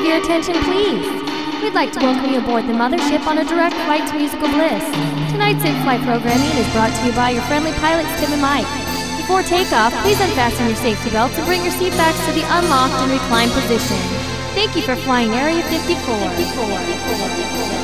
have your attention, please? We'd like to welcome you aboard the Mothership on a direct flight to musical bliss. Tonight's in-flight programming is brought to you by your friendly pilots, Tim and Mike. Before takeoff, please unfasten your safety belts and bring your seat backs to the unlocked and reclined position. Thank you for flying Area 54.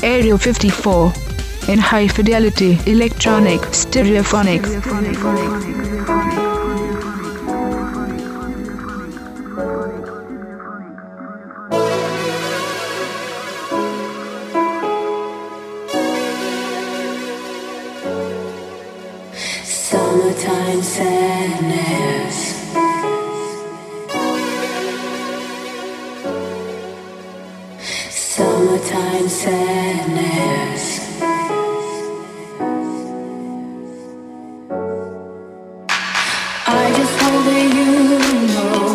Area 54 in high fidelity electronic stereophonics. Summertime sadness. Summertime sadness. I just hope that you know.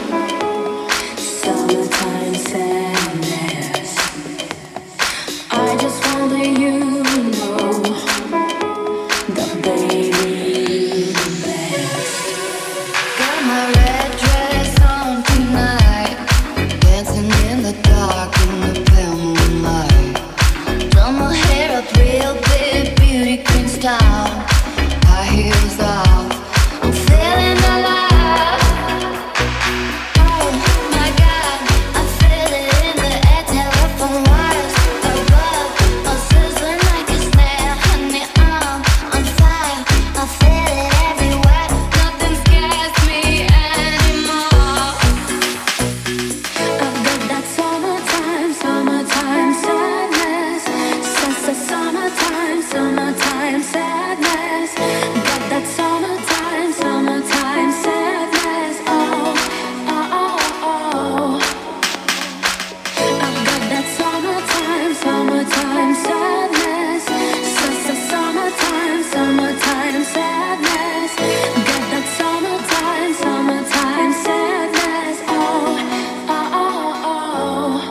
Summertime sadness. I just hope that you know. The baby best. Got my red dress on tonight, dancing in the dark in the pale moonlight. Done my hair up real big, beauty queen style. High heels off, I'm feeling alive. Oh my God, I feel it in the air, telephone wires above, I'm sizzling like a snare. Honey, I'm on fire, I feel it everywhere. Nothing scares me anymore. I've got that summertime, summertime sadness. Summertime, summertime sadness. Got that summertime, summertime sadness. Oh, oh, oh, oh. I've got that summertime, summertime sadness. Summertime, summertime sadness. Got that summertime, summertime sadness. Oh, oh, oh, oh.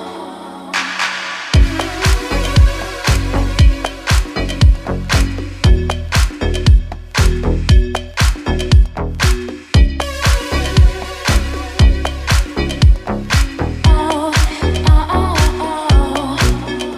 Oh, oh, oh, oh.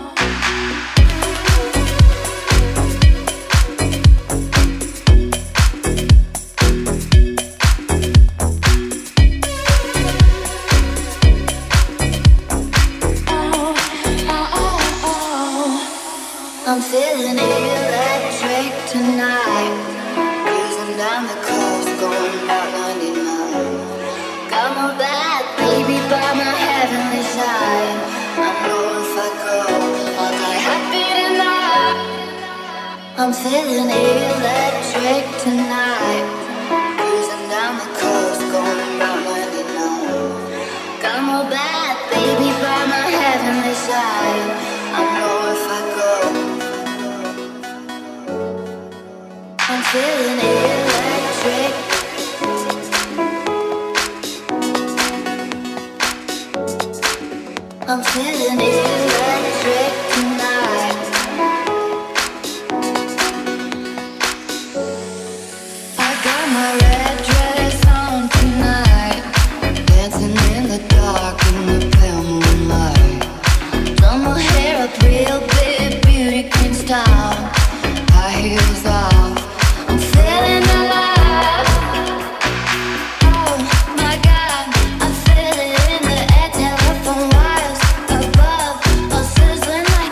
I'm feeling electric tonight, cruising down the coast, going about 99. Got my bad baby by my heavenly side. I know if I go, I'll die happy tonight. I'm feeling electric tonight, cruising down the coast, going about 99. Got my bad baby by my heavenly side. I know if I go, I'm feeling electric. I'm feeling electric tonight. I got my red dress on tonight, dancing in the dark in the pale moonlight. Done my hair up real big, beauty queen style. High heels off, I'm feeling alive. Oh my God, I feel it in the air, telephone wires above, I'm sizzling like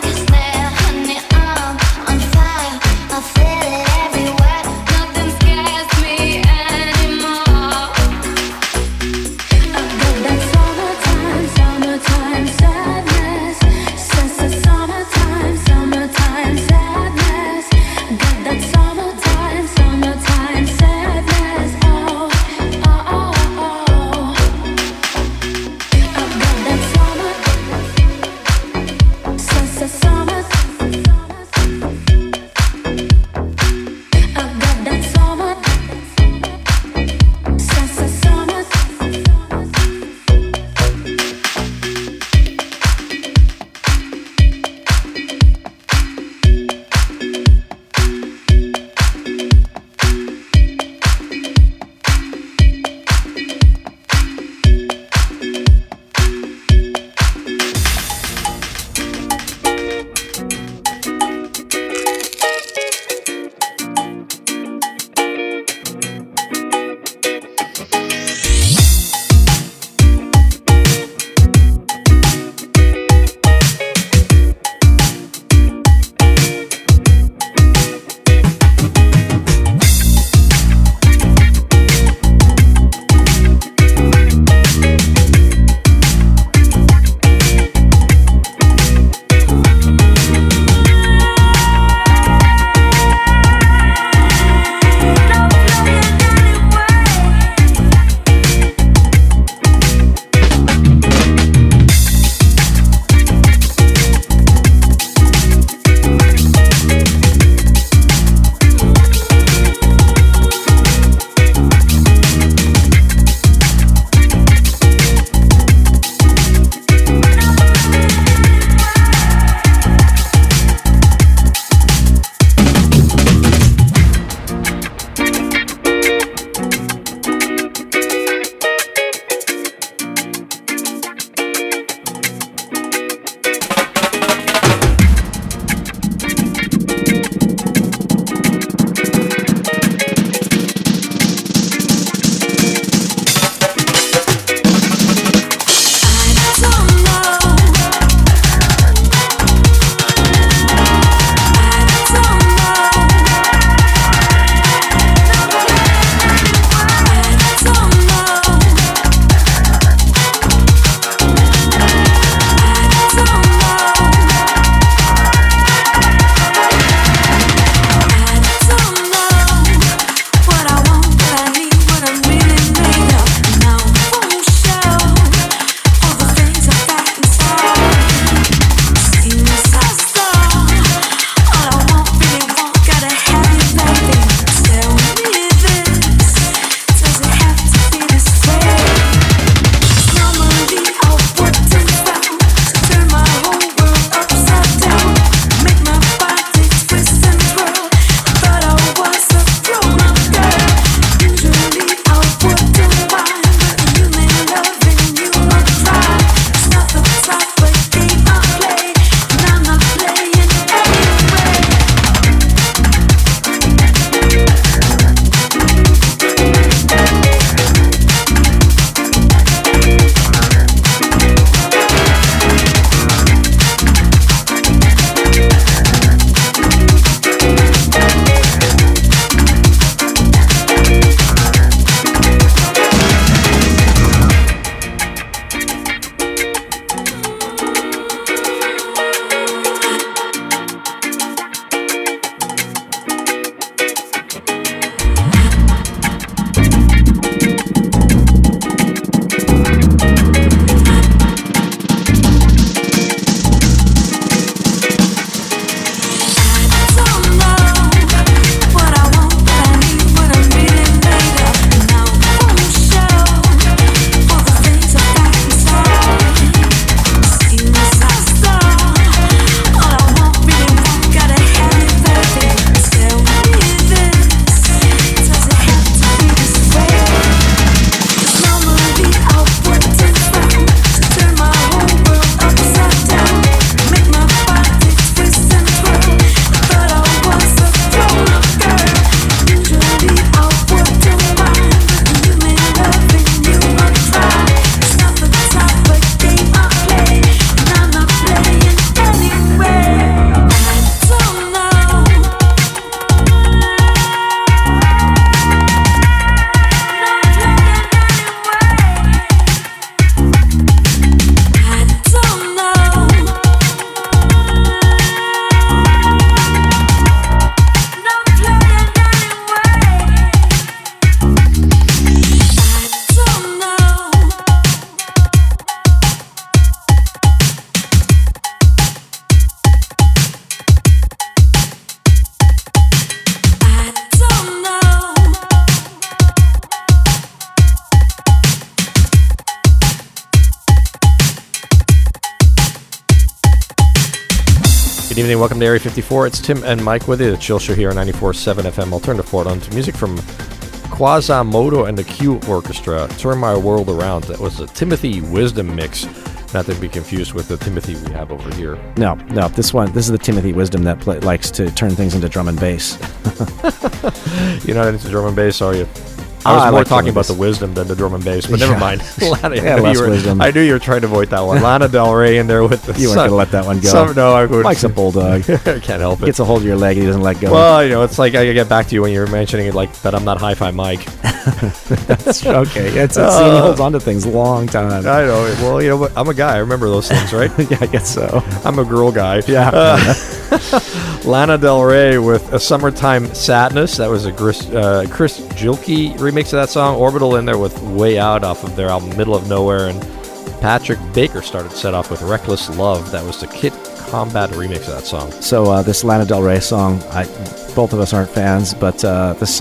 Good evening, welcome to Area 54. It's Tim and Mike with you. The Chill Show here on 94.7 FM. Alternative Portland. Music from Quasimodo and the Q Orchestra. Turn My World Around. That was a Timothy Wisdom mix. Not to be confused with the Timothy we have over here. No. This is the Timothy Wisdom that likes to turn things into drum and bass. You're not into drum and bass, are you? I was more like talking about the wisdom than the drum and bass, but never mind. Less wisdom. I knew you were trying to avoid that one. Lana Del Rey in there with the You weren't going to let that one go. No, I wouldn't. Mike's a bulldog. I can't help it. Gets a hold of your leg, he doesn't let go. Well, it's like I get back to you when you're mentioning it like that I'm not Hi-Fi Mike. That's okay. He holds on to things a long time. I know. Well, but I'm a guy. I remember those things, right? Yeah, I guess so. I'm a girl guy. Yeah. Lana Del Rey with A Summertime Sadness. That was a Chris Gilkey remix of that song. Orbital in there with Way Out off of their album Middle of Nowhere. And Patrick Baker started set off with Reckless Love. That was the Kid Combat remix of that song. So this Lana Del Rey song, both of us aren't fans, but this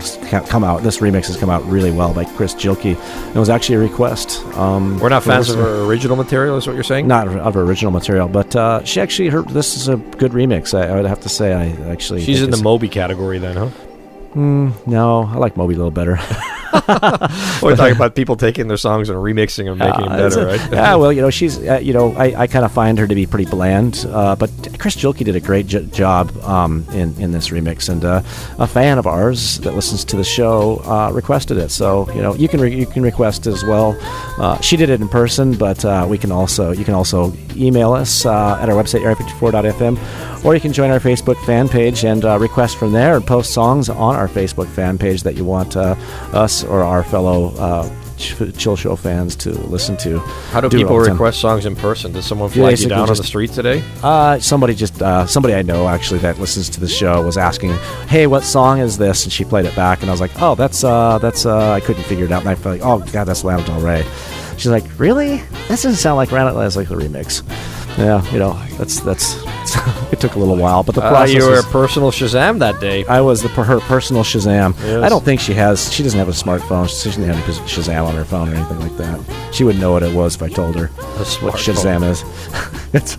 remix has come out really well by Chris Gilkey. It was actually a request. We're not fans of her original material, is what you're saying? Not of her original material, but this is a good remix. I would have to say, She's in the Moby category then, huh? No, I like Moby a little better. We're talking about people taking their songs and remixing and making them better, right? Yeah, well, she's, I kind of find her to be pretty bland, but Chris Gilkey did a great job in this remix, and a fan of ours that listens to the show requested it. So you can request as well. She did it in person, but you can also email us at our website area54.fm, or you can join our Facebook fan page and request from there and post songs on our Facebook fan page that you want us or our fellow Chill Show fans to listen to. How do people request songs in person? Does someone flag you down on the street today? Somebody I know actually that listens to the show was asking, "Hey, what song is this?" And she played it back, and I was like, "Oh, that's I couldn't figure it out." And I felt like, "Oh God, that's Lana Del Rey." She's like, "Really? That doesn't sound like Lana. That's like the remix." Yeah, that's. It took a little while, but the process. You were a personal Shazam that day. I was her personal Shazam. Yes. I don't think she doesn't have a smartphone. She doesn't have any Shazam on her phone or anything like that. She wouldn't know what it was if I told her what Shazam is. That's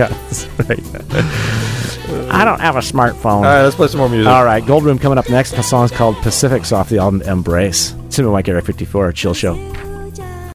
right. I don't have a smartphone. All right, let's play some more music. All right, Gold Room coming up next. The song's called Pacifics off the album Embrace. Tim and Mike, Area 54, Chill Show.